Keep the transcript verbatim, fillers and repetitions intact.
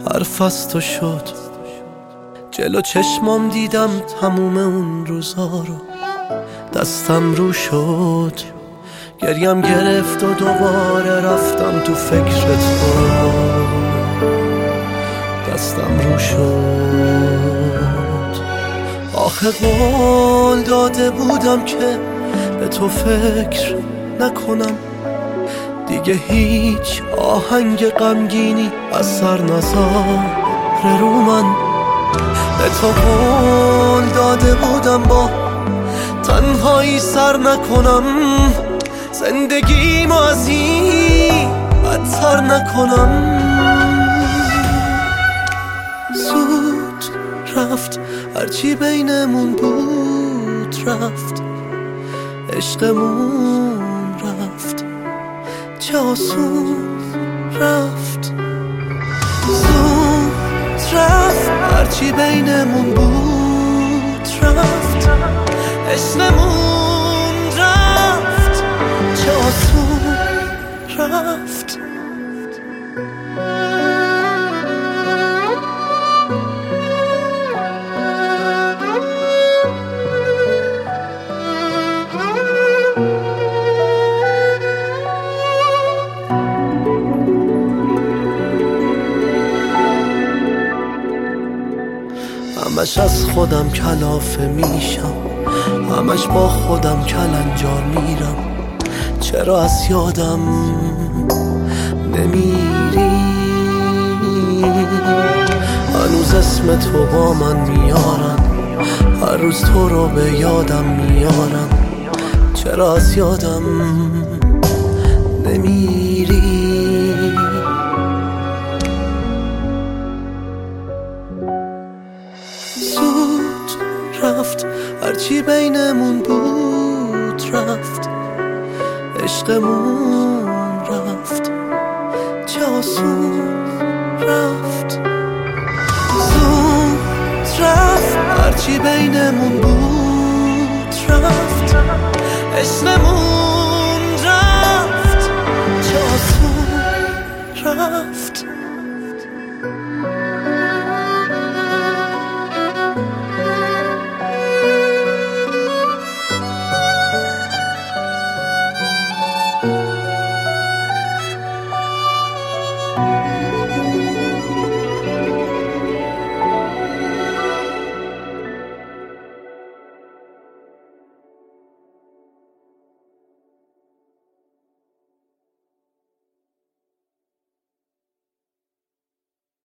حرف از تو شد، جلو چشمام دیدم تموم اون روزا رو. دستم رو شد، گریم گرفت و دوباره رفتم تو فکر تو. دستم رو شد، آخه قول داده بودم که به تو فکر نکنم دیگه، هیچ آهنگ غمگینی اثر نذاره رو من. به تو قول داده بودم با تنهایی سر نکنم، زندگیمو از این بدتر نکنم. زود رفت هرچی بینمون بود، رفت عشقمون رفت، چه آسون رفت. زود رفت هرچی بینمون بود، رفت عشقمون رفت، چه آسون رفت. همش از خودم کلافه میشم، همش با خودم کلنجار میرم. چرا از یادم نمیری؟ هنوز اسم تو با من میارن، هر روز تو رو به یادم میارن. چرا از یادم نمیری؟ زود رفت هرچی بینمون بود، رفت عشقمون رفت، چه آسون رفت. زود رفت هرچی بینمون بود، رفت عشقمون رفت، چه آسون رفت.